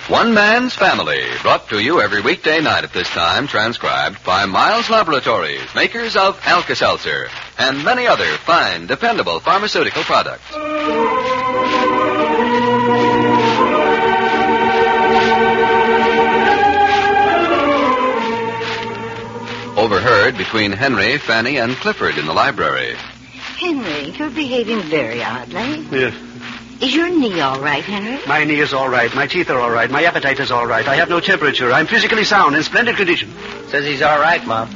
One Man's Family, brought to you every weekday night at this time, transcribed by Miles Laboratories, makers of Alka-Seltzer, and many other fine, dependable pharmaceutical products. Overheard between Henry, Fanny, and Clifford in the library. Henry, you're behaving very oddly. Yes. Is your knee all right, Henry? My knee is all right. My teeth are all right. My appetite is all right. I have no temperature. I'm physically sound, in splendid condition. Says he's all right, Mom.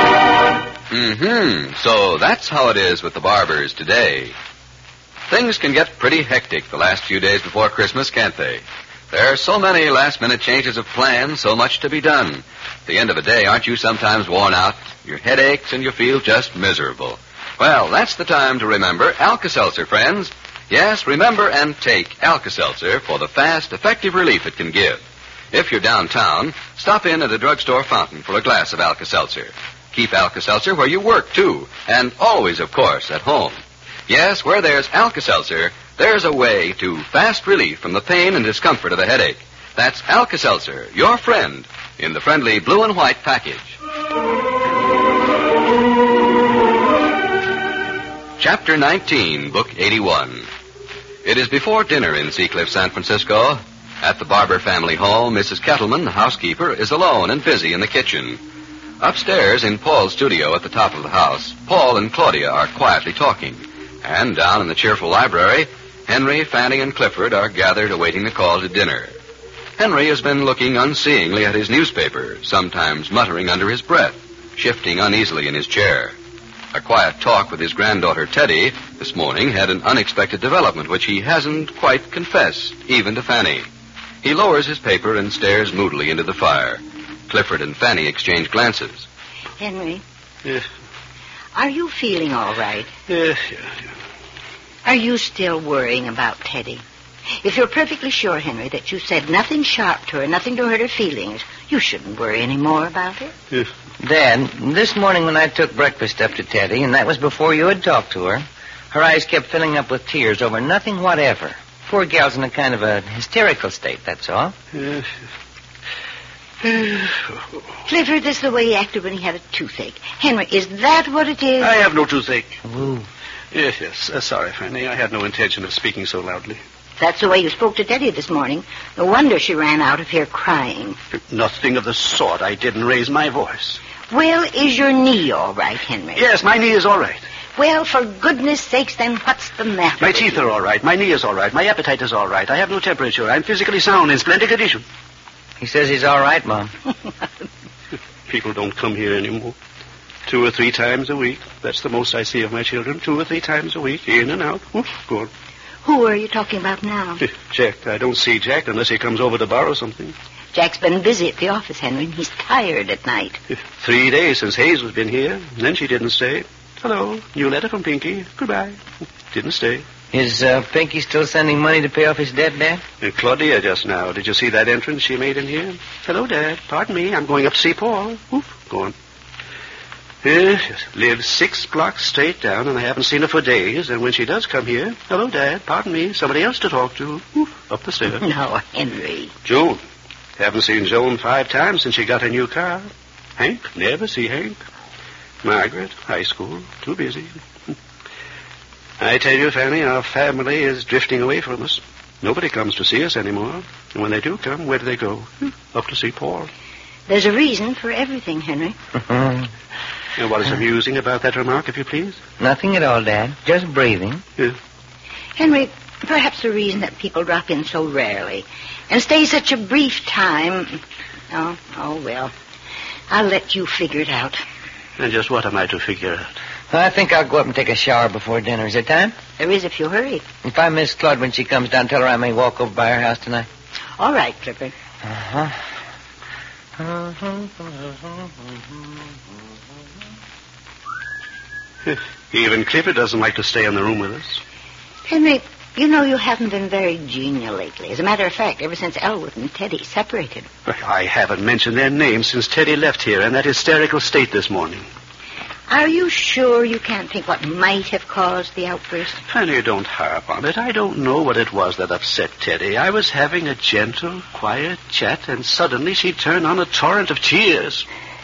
So that's how it is with the barbers today. Things can get pretty hectic the last few days before Christmas, can't they? There are so many last-minute changes of plans, so much to be done. At the end of the day, aren't you sometimes worn out? Your head aches and you feel just miserable. Well, that's the time to remember Alka-Seltzer, friends. Yes, remember and take Alka-Seltzer for the fast, effective relief it can give. If you're downtown, stop in at a drugstore fountain for a glass of Alka-Seltzer. Keep Alka-Seltzer where you work, too, and always, of course, at home. Yes, where there's Alka-Seltzer, there's a way to fast relief from the pain and discomfort of a headache. That's Alka-Seltzer, your friend, in the friendly blue and white package. Chapter 19, Book 81. It is before dinner in Seacliff, San Francisco. At the Barber family home, Mrs. Kettleman, the housekeeper, is alone and busy in the kitchen. Upstairs in Paul's studio at the top of the house, Paul and Claudia are quietly talking. And down in the cheerful library, Henry, Fanny, and Clifford are gathered awaiting the call to dinner. Henry has been looking unseeingly at his newspaper, sometimes muttering under his breath, shifting uneasily in his chair. A quiet talk with his granddaughter, Teddy, this morning had an unexpected development which he hasn't quite confessed, even to Fanny. He lowers his paper and stares moodily into the fire. Clifford and Fanny exchange glances. Henry? Yes. Are you feeling all right? Yes. Are you still worrying about Teddy? If you're perfectly sure, Henry, that you said nothing sharp to her, nothing to hurt her feelings, you shouldn't worry any more about it. Yes. Dad, this morning when I took breakfast up to Teddy, and that was before you had talked to her, her eyes kept filling up with tears over nothing whatever. Poor gal's in a kind of a hysterical state, that's all. Yes. Clifford, this is the way he acted when he had a toothache. Henry, is that what it is? I have no toothache. Ooh. Yes. Sorry, Fanny. I had no intention of speaking so loudly. That's the way you spoke to Teddy this morning. No wonder she ran out of here crying. Nothing of the sort. I didn't raise my voice. Well, is your knee all right, Henry? Yes, my knee is all right. Well, for goodness sakes, then what's the matter? My teeth are all right. My knee is all right. My appetite is all right. I have no temperature. I'm physically sound, in splendid condition. He says he's all right, Mom. People don't come here anymore. 2 or 3 times a week. That's the most I see of my children. 2 or 3 times a week, in and out. Go on. Who are you talking about now? Jack. I don't see Jack unless he comes over to borrow something. Jack's been busy at the office, Henry, and he's tired at night. 3 days since Hazel's been here, and then she didn't stay. Hello, new letter from Pinky. Goodbye. Didn't stay. Is Pinky still sending money to pay off his debt, Dad? Claudia just now. Did you see that entrance she made in here? Hello, Dad. Pardon me. I'm going up to see Paul. Go on. Yes. Lives 6 blocks straight down, and I haven't seen her for days. And when she does come here, hello, Dad. Pardon me. Somebody else to talk to. Up the stairs. No, Henry. Joan. Haven't seen Joan 5 times since she got a new car. Hank. Never see Hank. Margaret. High school. Too busy. I tell you, Fanny, our family is drifting away from us. Nobody comes to see us anymore. And when they do come, where do they go? Up to see Paul. There's a reason for everything, Henry. And what is amusing about that remark, if you please? Nothing at all, Dad. Just breathing. Yeah. Henry, perhaps the reason that people drop in so rarely and stay such a brief time... Oh, well. I'll let you figure it out. And just what am I to figure out? I think I'll go up and take a shower before dinner. Is there time? There is if you hurry. If I miss Claude when she comes down, tell her I may walk over by her house tonight. All right, Clifford. Even Clifford doesn't like to stay in the room with us. Henry, you know you haven't been very genial lately. As a matter of fact, ever since Elwood and Teddy separated. I haven't mentioned their names since Teddy left here in that hysterical state this morning. Are you sure you can't think what might have caused the outburst? Fanny, don't harp on it. I don't know what it was that upset Teddy. I was having a gentle, quiet chat, and suddenly she turned on a torrent of tears.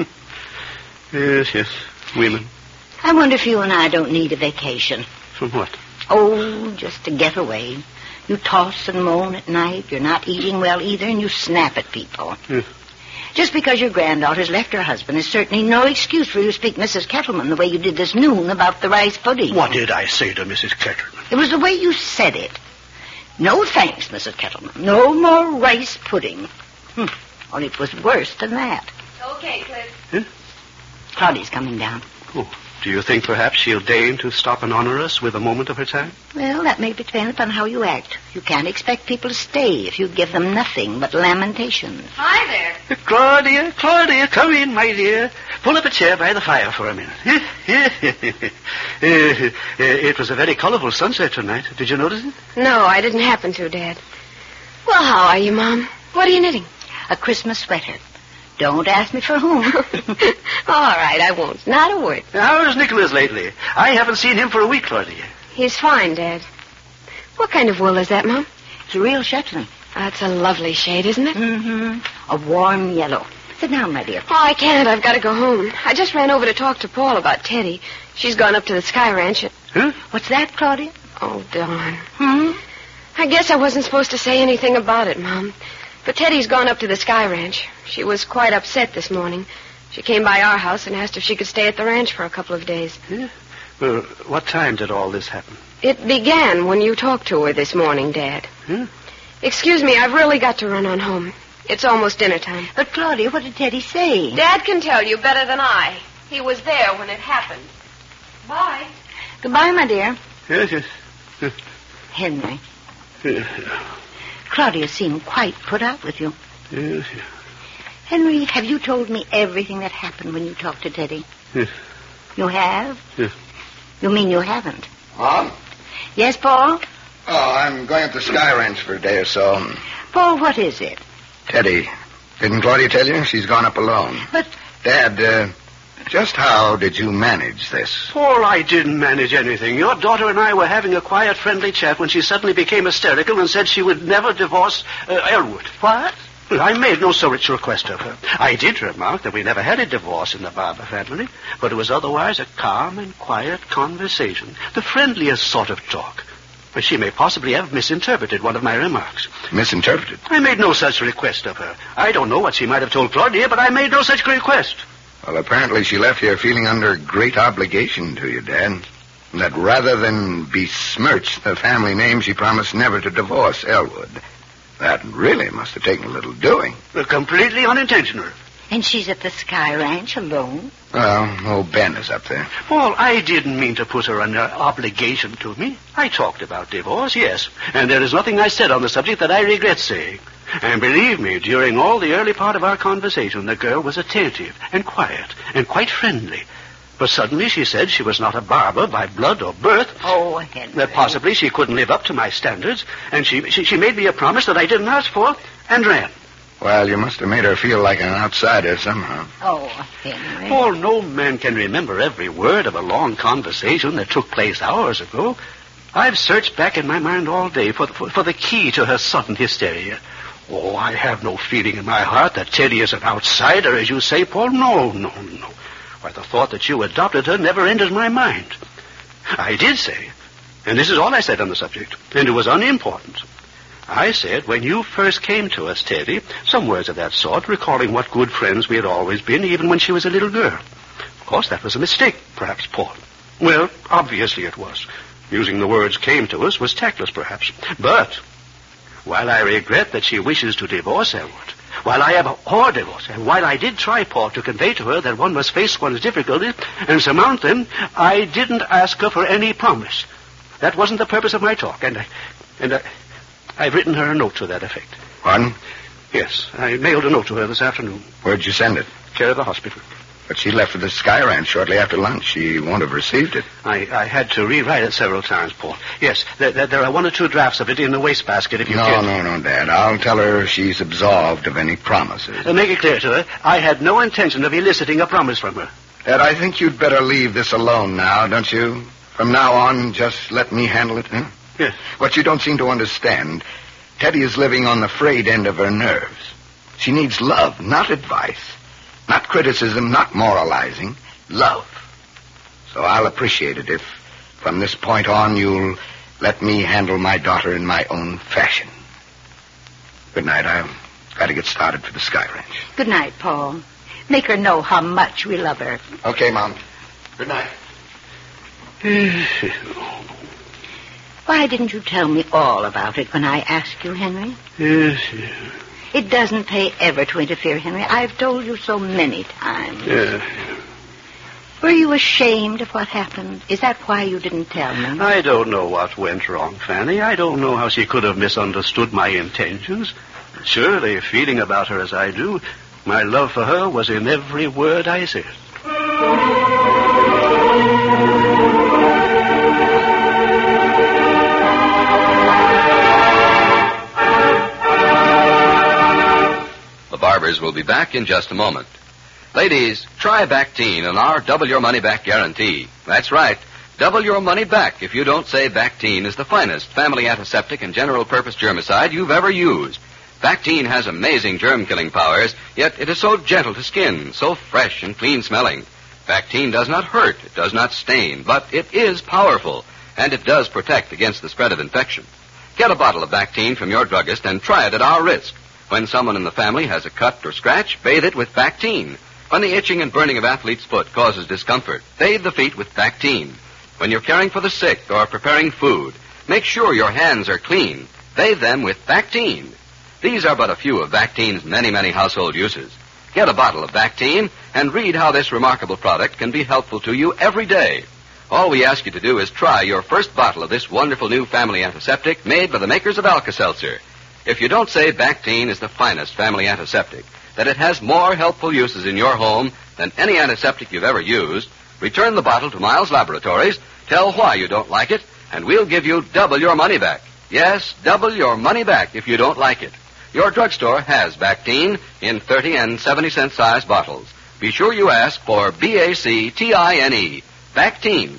Yes, women. I wonder if you and I don't need a vacation. From what? Oh, just to get away. You toss and moan at night. You're not eating well either, and you snap at people. Yeah. Just because your granddaughter's left her husband is certainly no excuse for you to speak Mrs. Kettleman the way you did this noon about the rice pudding. What did I say to Mrs. Kettleman? It was the way you said it. No thanks, Mrs. Kettleman. No more rice pudding. Well, it was worse than that. Okay, Cliff. Huh? Claudia's coming down. Oh, do you think perhaps she'll deign to stop and honor us with a moment of her time? Well, that may depend upon how you act. You can't expect people to stay if you give them nothing but lamentations. Hi there. Claudia, come in, my dear. Pull up a chair by the fire for a minute. It was a very colorful sunset tonight. Did you notice it? No, I didn't happen to, Dad. Well, how are you, Mom? What are you knitting? A Christmas sweater. Don't ask me for whom. All right, I won't. Not a word. How's Nicholas lately? I haven't seen him for a week, Claudia. He's fine, Dad. What kind of wool is that, Mom? It's a real Shetland. That's a lovely shade, isn't it? Mm-hmm. A warm yellow. Sit down, my dear. Oh, I can't. I've got to go home. I just ran over to talk to Paul about Teddy. She's gone up to the Sky Ranch. Huh? What's that, Claudia? Oh, darn. Hmm? I guess I wasn't supposed to say anything about it, Mom. But Teddy's gone up to the Sky Ranch. She was quite upset this morning. She came by our house and asked if she could stay at the ranch for a couple of days. Yeah? Well, what time did all this happen? It began when you talked to her this morning, Dad. Huh? Excuse me, I've really got to run on home. It's almost dinner time. But, Claudia, what did Teddy say? Dad can tell you better than I. He was there when it happened. Bye. Goodbye, my dear. Yes. Henry. Claudia seemed quite put out with you. Yes. Henry, have you told me everything that happened when you talked to Teddy? Yes. You have? Yes. You mean you haven't? Mom? Yes, Paul? Oh, I'm going up to Sky Ranch for a day or so. Paul, what is it? Teddy, didn't Claudia tell you? She's gone up alone. But... Dad, just how did you manage this? Paul, I didn't manage anything. Your daughter and I were having a quiet, friendly chat when she suddenly became hysterical and said she would never divorce Elwood. What? Well, I made no such request of her. I did remark that we never had a divorce in the Barber family, but it was otherwise a calm and quiet conversation, the friendliest sort of talk. But she may possibly have misinterpreted one of my remarks. Misinterpreted? I made no such request of her. I don't know what she might have told Claudia, but I made no such request. Well, apparently she left here feeling under great obligation to you, Dad. And that rather than besmirch the family name, she promised never to divorce Elwood. That really must have taken a little doing. Completely unintentional. And she's at the Sky Ranch alone? Well, old Ben is up there. Paul, I didn't mean to put her under obligation to me. I talked about divorce, yes. And there is nothing I said on the subject that I regret saying. And believe me, during all the early part of our conversation, the girl was attentive and quiet and quite friendly. But suddenly she said she was not a barber by blood or birth. Oh, Henry. That possibly she couldn't live up to my standards. And she made me a promise that I didn't ask for and ran. Well, you must have made her feel like an outsider somehow. Oh, Henry. Paul, no man can remember every word of a long conversation that took place hours ago. I've searched back in my mind all day for the key to her sudden hysteria. Oh, I have no feeling in my heart that Teddy is an outsider, as you say, Paul. No. Why, the thought that you adopted her never entered my mind. I did say, and this is all I said on the subject, and it was unimportant. I said, when you first came to us, Teddy, some words of that sort, recalling what good friends we had always been, even when she was a little girl. Of course, that was a mistake, perhaps, Paul. Well, obviously it was. Using the words came to us was tactless, perhaps. But while I regret that she wishes to divorce Elwood, while I abhor divorce, and while I did try, Paul, to convey to her that one must face one's difficulties and surmount them, I didn't ask her for any promise. That wasn't the purpose of my talk, and I've written her a note to that effect. Pardon? Yes, I mailed a note to her this afternoon. Where'd you send it? Care of the hospital. But she left for the Sky Ranch shortly after lunch. She won't have received it. I had to rewrite it several times, Paul. Yes, there are 1 or 2 drafts of it in the wastebasket if you care. No, Dad. I'll tell her she's absolved of any promises. Make it clear to her, I had no intention of eliciting a promise from her. Ed, I think you'd better leave this alone now, don't you? From now on, just let me handle it, huh? Yes. What you don't seem to understand, Teddy is living on the frayed end of her nerves. She needs love, not advice. Not criticism, not moralizing. Love. So I'll appreciate it if, from this point on, you'll let me handle my daughter in my own fashion. Good night. I've got to get started for the Sky Ranch. Good night, Paul. Make her know how much we love her. Okay, Mom. Good night. Why didn't you tell me all about it when I asked you, Henry? Yes. It doesn't pay ever to interfere, Henry. I've told you so many times. Yeah. Were you ashamed of what happened? Is that why you didn't tell me? I don't know what went wrong, Fanny. I don't know how she could have misunderstood my intentions. Surely, feeling about her as I do, my love for her was in every word I said. The Barbers will be back in just a moment. Ladies, try Bactine and our double your money back guarantee. That's right. Double your money back if you don't say Bactine is the finest family antiseptic and general purpose germicide you've ever used. Bactine has amazing germ-killing powers, yet it is so gentle to skin, so fresh and clean-smelling. Bactine does not hurt, it does not stain, but it is powerful, and it does protect against the spread of infection. Get a bottle of Bactine from your druggist and try it at our risk. When someone in the family has a cut or scratch, bathe it with Bactine. When the itching and burning of athlete's foot causes discomfort, bathe the feet with Bactine. When you're caring for the sick or preparing food, make sure your hands are clean. Bathe them with Bactine. These are but a few of Bactine's many, many household uses. Get a bottle of Bactine and read how this remarkable product can be helpful to you every day. All we ask you to do is try your first bottle of this wonderful new family antiseptic made by the makers of Alka-Seltzer. If you don't say Bactine is the finest family antiseptic, that it has more helpful uses in your home than any antiseptic you've ever used, return the bottle to Miles Laboratories, tell why you don't like it, and we'll give you double your money back. Yes, double your money back if you don't like it. Your drugstore has Bactine in 30 and 70-cent size bottles. Be sure you ask for Bactine, Bactine.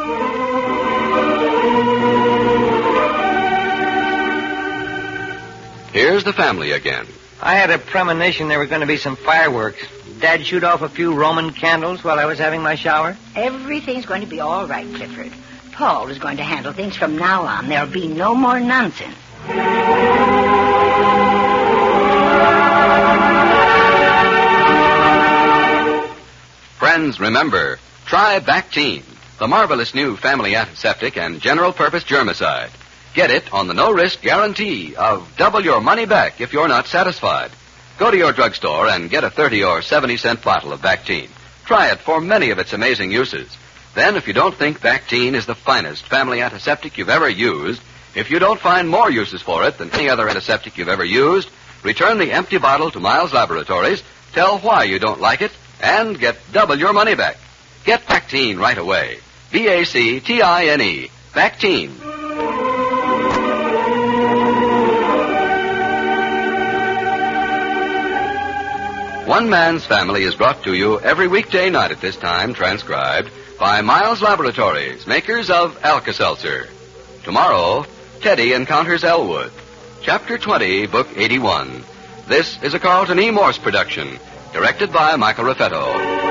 Here's the family again. I had a premonition there were going to be some fireworks. Dad shoot off a few Roman candles while I was having my shower? Everything's going to be all right, Clifford. Paul is going to handle things from now on. There'll be no more nonsense. Friends, remember, try Bactine, the marvelous new family antiseptic and general-purpose germicide. Get it on the no-risk guarantee of double your money back if you're not satisfied. Go to your drugstore and get a 30 or 70-cent bottle of Bactine. Try it for many of its amazing uses. Then, if you don't think Bactine is the finest family antiseptic you've ever used, if you don't find more uses for it than any other antiseptic you've ever used, return the empty bottle to Miles Laboratories, tell why you don't like it, and get double your money back. Get Bactine right away. Bactine, Bactine. One Man's Family is brought to you every weekday night at this time, transcribed by Miles Laboratories, makers of Alka-Seltzer. Tomorrow, Teddy encounters Elwood. Chapter 20, Book 81. This is a Carlton E. Morse production, directed by Michael Raffetto.